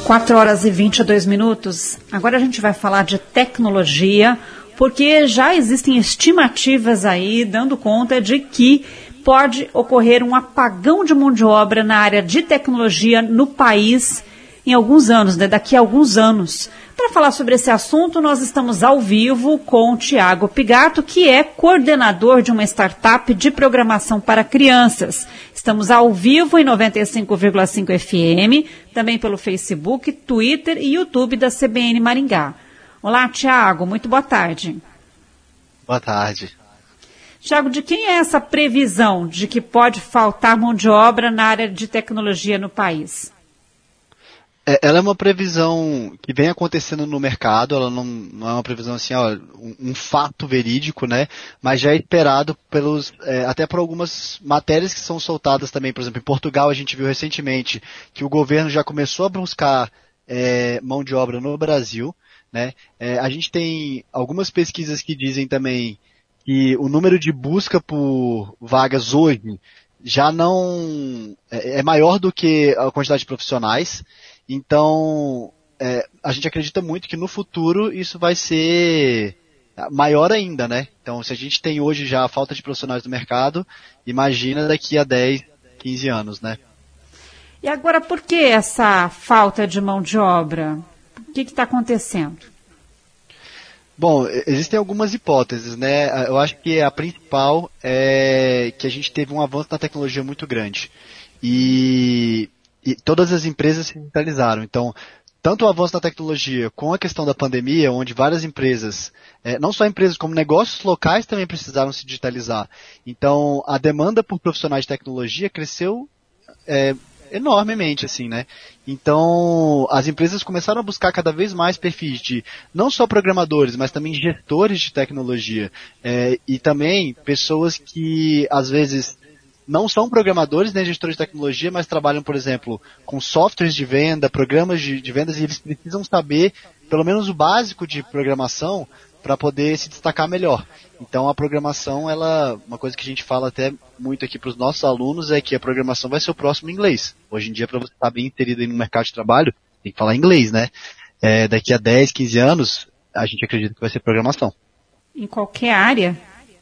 4h22. Agora a gente vai falar de tecnologia, porque já existem estimativas aí dando conta de que pode ocorrer um apagão de mão de obra na área de tecnologia no país em alguns anos, né? Daqui a alguns anos. Para falar sobre esse assunto, nós estamos ao vivo com o Thiago Pigato, que é coordenador de uma startup de programação para crianças. Estamos ao vivo em 95,5 FM, também pelo Facebook, Twitter e YouTube da CBN Maringá. Olá, Thiago, muito boa tarde. Boa tarde. Thiago, de quem é essa previsão de que pode faltar mão de obra na área de tecnologia no país? Ela é uma previsão que vem acontecendo no mercado, ela não é uma previsão assim, um fato verídico, né? Mas já é esperado até por algumas matérias que são soltadas também. Por exemplo, em Portugal a gente viu recentemente que o governo já começou a buscar mão de obra no Brasil, né? A gente tem algumas pesquisas que dizem também que o número de busca por vagas hoje já não é maior do que a quantidade de profissionais. Então, a gente acredita muito que no futuro isso vai ser maior ainda, né? Então, se a gente tem hoje já a falta de profissionais no mercado, imagina daqui a 10, 15 anos, né? E agora, por que essa falta de mão de obra? O que está acontecendo? Bom, existem algumas hipóteses, né? Eu acho que a principal é que a gente teve um avanço na tecnologia muito grande. E todas as empresas se digitalizaram. Então, tanto o avanço da tecnologia com a questão da pandemia, onde várias empresas, não só empresas como negócios locais também precisaram se digitalizar. Então, a demanda por profissionais de tecnologia cresceu enormemente, assim, né? Então, as empresas começaram a buscar cada vez mais perfis de não só programadores, mas também gestores de tecnologia. E também pessoas que, às vezes, não são programadores nem gestores de tecnologia, mas trabalham, por exemplo, com softwares de venda, programas de vendas, e eles precisam saber pelo menos o básico de programação para poder se destacar melhor. Então a programação, uma coisa que a gente fala até muito aqui para os nossos alunos é que a programação vai ser o próximo inglês. Hoje em dia, para você estar bem inserido aí no mercado de trabalho, tem que falar inglês, né? Daqui a 10, 15 anos, a gente acredita que vai ser programação. Em qualquer área?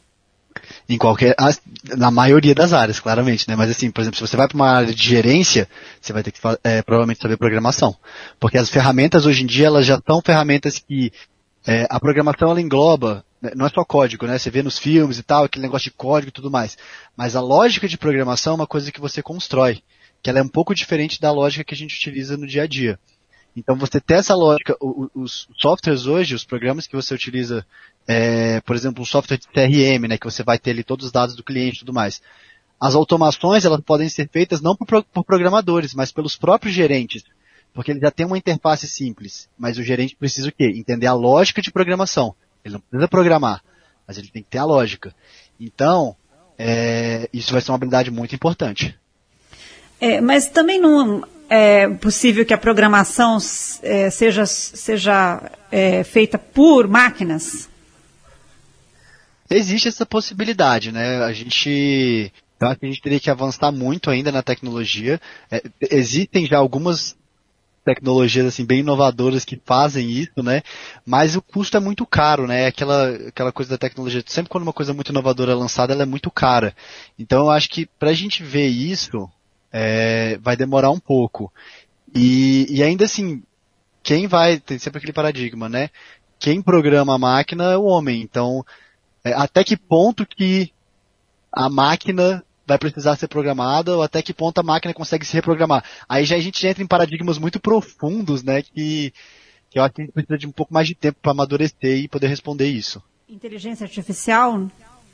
Na maioria das áreas, claramente, né? Mas assim, por exemplo, se você vai para uma área de gerência, você vai ter que provavelmente saber programação. Porque as ferramentas hoje em dia, elas já são ferramentas que a programação ela engloba, não é só código, né? Você vê nos filmes e tal, aquele negócio de código e tudo mais. Mas a lógica de programação é uma coisa que você constrói, que ela é um pouco diferente da lógica que a gente utiliza no dia a dia. Então você ter essa lógica, os softwares hoje, os programas que você utiliza, por exemplo, um software de CRM, né, que você vai ter ali todos os dados do cliente e tudo mais. As automações, elas podem ser feitas não por programadores, mas pelos próprios gerentes, porque ele já tem uma interface simples, mas o gerente precisa o quê? Entender a lógica de programação. Ele não precisa programar, mas ele tem que ter a lógica. Então, isso vai ser uma habilidade muito importante. Mas também não é possível que a programação seja feita por máquinas? Existe essa possibilidade, né? Eu acho que a gente teria que avançar muito ainda na tecnologia. Existem já algumas tecnologias assim bem inovadoras que fazem isso, né? Mas o custo é muito caro, né? Aquela coisa da tecnologia, sempre quando uma coisa muito inovadora é lançada, ela é muito cara. Então eu acho que pra gente ver isso, vai demorar um pouco. E ainda assim, tem sempre aquele paradigma, né? Quem programa a máquina é o homem. Então, até que ponto que a máquina vai precisar ser programada, ou até que ponto a máquina consegue se reprogramar. Aí já a gente entra em paradigmas muito profundos, né, que eu acho que a gente precisa de um pouco mais de tempo para amadurecer e poder responder isso. Inteligência artificial?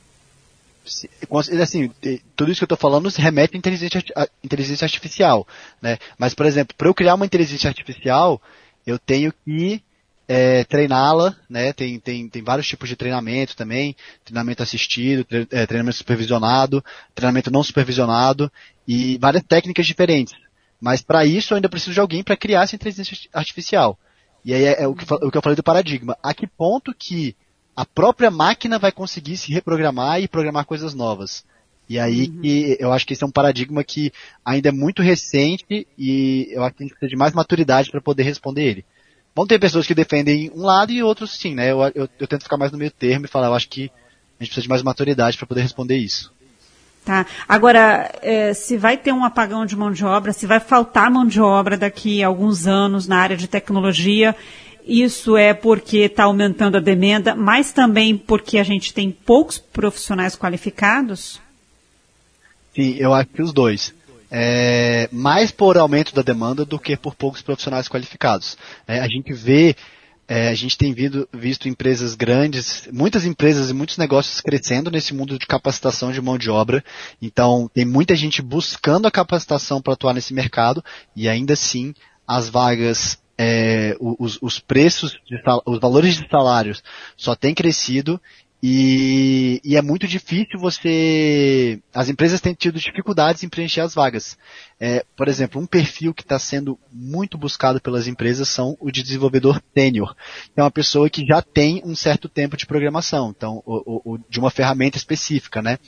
Assim, tudo isso que eu estou falando se remete à inteligência artificial, né? Mas, por exemplo, para eu criar uma inteligência artificial, eu tenho que treiná-la, né? Tem vários tipos de treinamento também, treinamento assistido, treinamento supervisionado, treinamento não supervisionado e várias técnicas diferentes. Mas para isso eu ainda preciso de alguém para criar essa inteligência artificial. E aí é o que eu falei do paradigma. A que ponto que a própria máquina vai conseguir se reprogramar e programar coisas novas? E aí que eu acho que esse é um paradigma que ainda é muito recente e eu acho que a gente precisa de mais maturidade para poder responder ele. Vão ter pessoas que defendem um lado e outros sim, né? Eu tento ficar mais no meio termo e falar, eu acho que a gente precisa de mais maturidade para poder responder isso. Tá. Agora, se vai ter um apagão de mão de obra, se vai faltar mão de obra daqui a alguns anos na área de tecnologia, isso é porque está aumentando a demanda, mas também porque a gente tem poucos profissionais qualificados? Sim, eu acho que os dois. Mais por aumento da demanda do que por poucos profissionais qualificados. A gente tem visto empresas grandes, muitas empresas e muitos negócios crescendo nesse mundo de capacitação de mão de obra. Então, tem muita gente buscando a capacitação para atuar nesse mercado e ainda assim as vagas, os preços, os valores de salários só têm crescido. E é muito difícil as empresas têm tido dificuldades em preencher as vagas. Por exemplo, um perfil que está sendo muito buscado pelas empresas são o de desenvolvedor sênior, que é uma pessoa que já tem um certo tempo de programação, então, de uma ferramenta específica, né?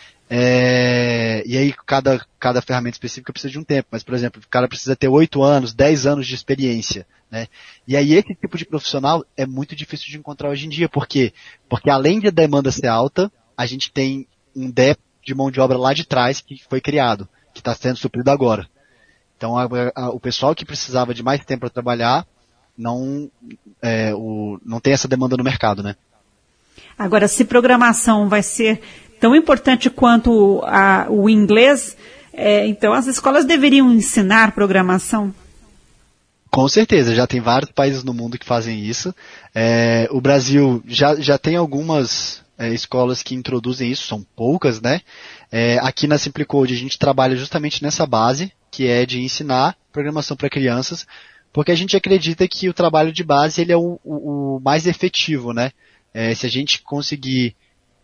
E aí cada ferramenta específica precisa de um tempo, mas, por exemplo, o cara precisa ter 8 anos, 10 anos de experiência, né? E aí esse tipo de profissional é muito difícil de encontrar hoje em dia. Por quê? Porque além de a demanda ser alta, a gente tem um débito de mão de obra lá de trás que foi criado, que está sendo suprido agora. Então o pessoal que precisava de mais tempo para trabalhar não tem essa demanda no mercado, né? Agora, se programação vai ser tão importante quanto o inglês, então as escolas deveriam ensinar programação? Com certeza, já tem vários países no mundo que fazem isso. O Brasil já tem algumas escolas que introduzem isso, são poucas, né? Aqui na Simplicode a gente trabalha justamente nessa base, que é de ensinar programação para crianças, porque a gente acredita que o trabalho de base ele é o mais efetivo, né? Se a gente conseguir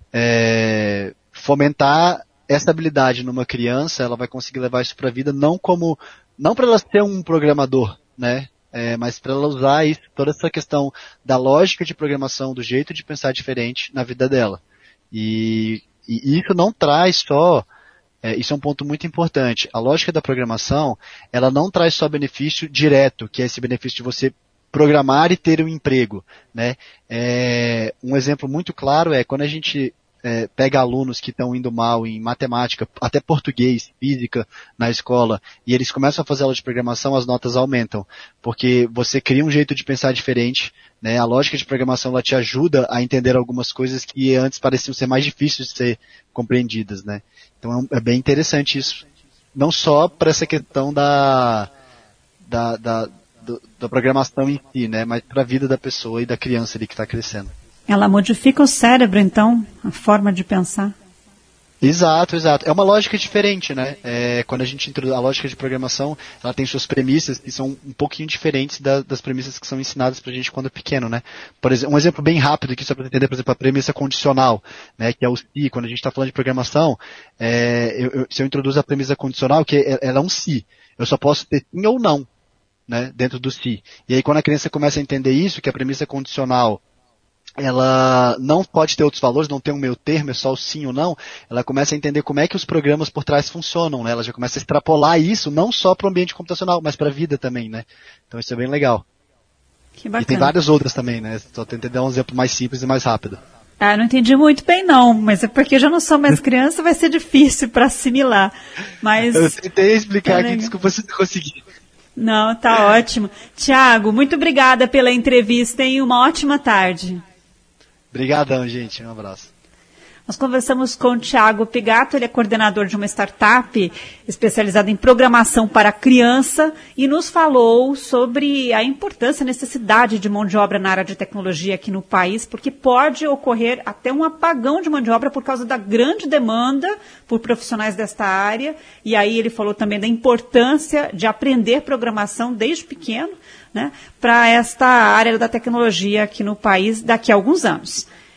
fomentar essa habilidade numa criança, ela vai conseguir levar isso para a vida, não para ela ser um programador, né? Mas para ela usar isso, toda essa questão da lógica de programação, do jeito de pensar diferente na vida dela. E isso não traz só, isso é um ponto muito importante, a lógica da programação, ela não traz só benefício direto, que é esse benefício de você programar e ter um emprego, né? Um exemplo muito claro é quando a gente pega alunos que estão indo mal em matemática, até português, física na escola, e eles começam a fazer aula de programação, as notas aumentam, porque você cria um jeito de pensar diferente, né? A lógica de programação ela te ajuda a entender algumas coisas que antes pareciam ser mais difíceis de ser compreendidas, né? Então é bem interessante isso, não só para essa questão da programação em si, né? Mas para a vida da pessoa e da criança ali que está crescendo. Ela modifica o cérebro, então, a forma de pensar? Exato. É uma lógica diferente, né? Quando a gente introduz a lógica de programação, ela tem suas premissas que são um pouquinho diferentes das premissas que são ensinadas pra gente quando é pequeno, né? Por exemplo, um exemplo bem rápido aqui, só para entender, por exemplo, a premissa condicional, né? Que é o se. Quando a gente está falando de programação, se eu introduzo a premissa condicional, que ela é um se. Eu só posso ter sim ou não, né? Dentro do se. E aí quando a criança começa a entender isso, que a premissa condicional ela não pode ter outros valores, não tem um meio termo, é só o sim ou não, ela começa a entender como é que os programas por trás funcionam, né? Ela já começa a extrapolar isso, não só para o ambiente computacional, mas para a vida também, né? Então isso é bem legal. Que bacana. E tem várias outras também, né? Só tentei dar um exemplo mais simples e mais rápido. Não entendi muito bem não, mas é porque eu já não sou mais criança, vai ser difícil para assimilar. Mas eu tentei explicar aqui, desculpa se não consegui. Não, tá ótimo. Tiago, muito obrigada pela entrevista e uma ótima tarde. Obrigadão, gente. Um abraço. Nós conversamos com o Tiago Pigato, ele é coordenador de uma startup especializada em programação para criança e nos falou sobre a importância, a necessidade de mão de obra na área de tecnologia aqui no país, porque pode ocorrer até um apagão de mão de obra por causa da grande demanda por profissionais desta área. E aí ele falou também da importância de aprender programação desde pequeno, né, para esta área da tecnologia aqui no país daqui a alguns anos.